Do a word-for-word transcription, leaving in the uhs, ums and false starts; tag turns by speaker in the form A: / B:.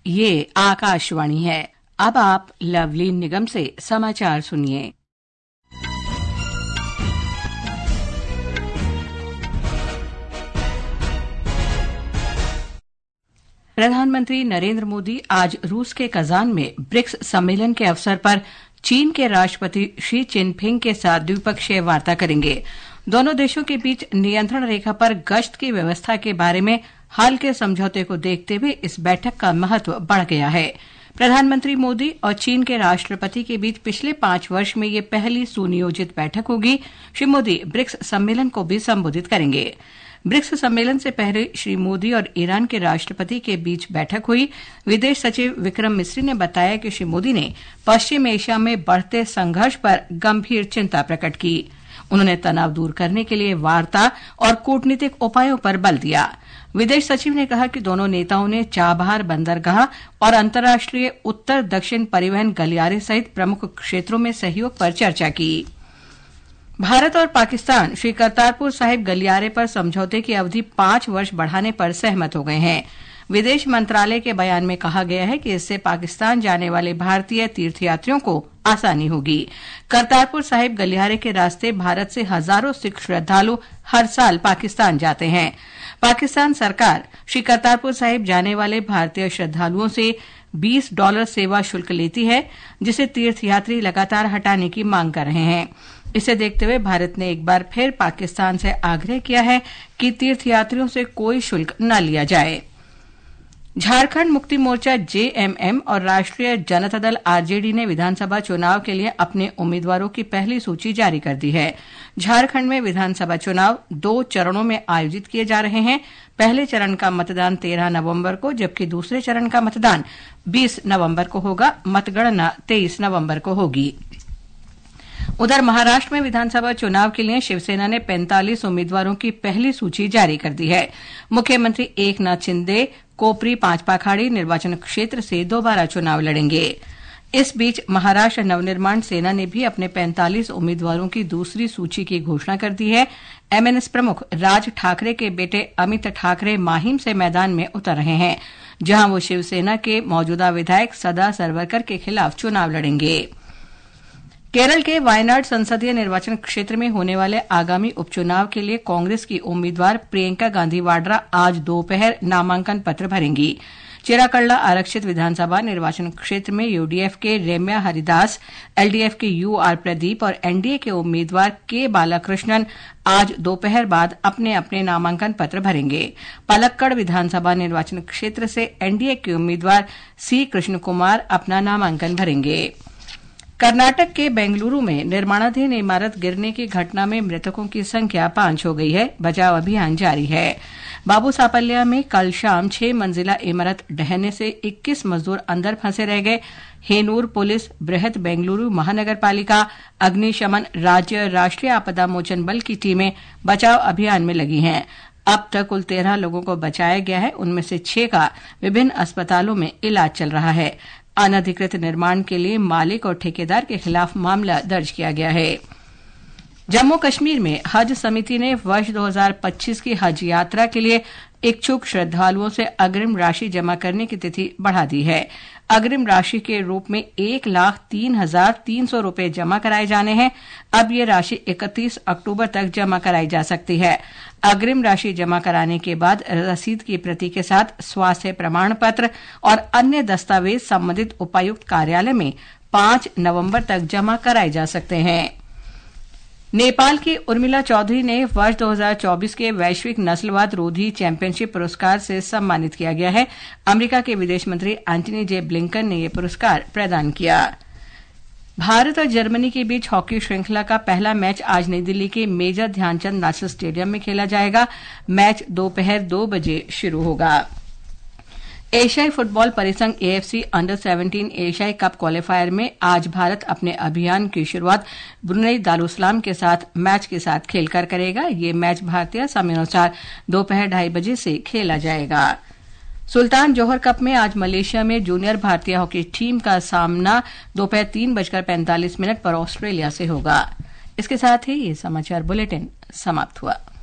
A: ये आकाशवाणी है। अब आप लवलीन निगम से समाचार सुनिए। प्रधानमंत्री नरेंद्र मोदी आज रूस के कजान में ब्रिक्स सम्मेलन के अवसर पर चीन के राष्ट्रपति शी चिनफिंग के साथ द्विपक्षीय वार्ता करेंगे। दोनों देशों के बीच नियंत्रण रेखा पर गश्त की व्यवस्था के बारे में हाल के समझौते को देखते हुए इस बैठक का महत्व बढ़ गया है। प्रधानमंत्री मोदी और चीन के राष्ट्रपति के बीच पिछले पांच वर्ष में ये पहली सुनियोजित बैठक होगी। श्री मोदी ब्रिक्स सम्मेलन को भी संबोधित करेंगे। ब्रिक्स सम्मेलन से पहले श्री मोदी और ईरान के राष्ट्रपति के बीच बैठक हुई। विदेश सचिव विक्रम मिस्री ने बताया कि श्री मोदी ने पश्चिम एशिया में बढ़ते संघर्ष पर गंभीर चिंता प्रकट की। उन्होंने तनाव दूर करने के लिए वार्ता और कूटनीतिक उपायों पर बल दिया। विदेश सचिव ने कहा कि दोनों नेताओं ने चाबहार बंदरगाह और अंतर्राष्ट्रीय उत्तर दक्षिण परिवहन गलियारे सहित प्रमुख क्षेत्रों में सहयोग पर चर्चा की। भारत और पाकिस्तान श्री करतारपुर साहिब गलियारे पर समझौते की अवधि पांच वर्ष बढ़ाने पर सहमत हो गए हैं। विदेश मंत्रालय के बयान में कहा गया है कि इससे पाकिस्तान जाने वाले भारतीय तीर्थयात्रियों को आसानी होगी। करतारपुर साहिब गलियारे के रास्ते भारत से हजारों सिख श्रद्धालु हर साल पाकिस्तान जाते हैं। पाकिस्तान सरकार श्री करतारपुर साहिब जाने वाले भारतीय श्रद्धालुओं से बीस डॉलर सेवा शुल्क लेती है, जिसे तीर्थयात्री लगातार हटाने की मांग कर रहे हैं। इसे देखते हुए भारत ने एक बार फिर पाकिस्तान से आग्रह किया है कि तीर्थयात्रियों से कोई शुल्क न लिया जाए। झारखंड मुक्ति मोर्चा जेएमएम और राष्ट्रीय जनता दल आरजेडी ने विधानसभा चुनाव के लिए अपने उम्मीदवारों की पहली सूची जारी कर दी है। झारखंड में विधानसभा चुनाव दो चरणों में आयोजित किए जा रहे हैं। पहले चरण का मतदान तेरह नवंबर को, जबकि दूसरे चरण का मतदान बीस नवंबर को होगा। मतगणना तेईस नवंबर को होगी। उधर महाराष्ट्र में विधानसभा चुनाव के लिए शिवसेना ने पैंतालीस उम्मीदवारों की पहली सूची जारी कर दी है। मुख्यमंत्री एकनाथ शिंदे कोपरी पांचपाखाड़ी निर्वाचन क्षेत्र से दोबारा चुनाव लड़ेंगे। इस बीच महाराष्ट्र नवनिर्माण सेना ने भी अपने पैंतालीस उम्मीदवारों की दूसरी सूची की घोषणा कर दी है। एमएनएस प्रमुख राज ठाकरे के बेटे अमित ठाकरे माहिम से मैदान में उतर रहे हैं, जहां वो शिवसेना के मौजूदा विधायक सदा सरवरकर के खिलाफ चुनाव लड़ेंगे। केरल के वायनाड संसदीय निर्वाचन क्षेत्र में होने वाले आगामी उपचुनाव के लिए कांग्रेस की उम्मीदवार प्रियंका गांधी वाड्रा आज दोपहर नामांकन पत्र भरेंगी। चिराकल्ला आरक्षित विधानसभा निर्वाचन क्षेत्र में यूडीएफ के रेम्या हरिदास, एलडीएफ के यूआर प्रदीप और एनडीए के उम्मीदवार के बालाकृष्णन आज दोपहर बाद अपने अपने नामांकन पत्र भरेंगे। पलक्कड़ विधानसभा निर्वाचन क्षेत्र से एनडीए के उम्मीदवार सी कृष्ण कुमार अपना नामांकन भरेंगे। कर्नाटक के बेंगलुरु में निर्माणाधीन इमारत गिरने की घटना में मृतकों की संख्या पांच हो गई है। बचाव अभियान जारी है। बाबू सापल्या में कल शाम छह मंजिला इमारत ढहने से इक्कीस मजदूर अंदर फंसे रह गए। हेनूर पुलिस, बृहत बेंगलुरु महानगर पालिका, अग्निशमन, राज्य राष्ट्रीय आपदा मोचन बल की टीमें बचाव अभियान में लगी हैं। अब तक कुल तेरह लोगों को बचाया गया है। उनमें से छह का विभिन्न अस्पतालों में इलाज चल रहा है। अनधिकृत निर्माण के लिए मालिक और ठेकेदार के खिलाफ मामला दर्ज किया गया है। जम्मू कश्मीर में हज समिति ने वर्ष दो हज़ार पच्चीस की हज यात्रा के लिए इच्छुक श्रद्धालुओं से अग्रिम राशि जमा करने की तिथि बढ़ा दी है। अग्रिम राशि के रूप में एक लाख तीन हजार तीन सौ रूपये जमा कराए जाने हैं। अब ये राशि इकतीस अक्टूबर तक जमा कराई जा सकती है। अग्रिम राशि जमा कराने के बाद रसीद की प्रति के साथ स्वास्थ्य प्रमाण पत्र और अन्य दस्तावेज संबंधित उपायुक्त कार्यालय में पांच नवंबर तक जमा कराए जा सकते हैं। नेपाल की उर्मिला चौधरी ने वर्ष दो हज़ार चौबीस के वैश्विक नस्लवाद रोधी चैंपियनशिप पुरस्कार से सम्मानित किया गया है। अमेरिका के विदेश मंत्री एंटनी जे ब्लिंकन ने यह पुरस्कार प्रदान किया। भारत और जर्मनी के बीच हॉकी श्रृंखला का पहला मैच आज नई दिल्ली के मेजर ध्यानचंद नेशनल स्टेडियम में खेला जाएगा। मैच दोपहर दो बजे शुरू होगा। एशियाई फुटबॉल परिसंघ एएफसी अंडर सत्रह एशियाई कप क्वालीफायर में आज भारत अपने अभियान की शुरुआत ब्रुनेई दारुसलाम के साथ मैच के साथ खेलकर करेगा। ये मैच भारतीय समयानुसार दोपहर ढाई बजे से खेला जाएगा। सुल्तान जोहर कप में आज मलेशिया में जूनियर भारतीय हॉकी टीम का सामना दोपहर तीन बजकर पैंतालीस मिनट पर ऑस्ट्रेलिया से होगा। इसके साथ ही ये समाचार बुलेटिन समाप्त हुआ।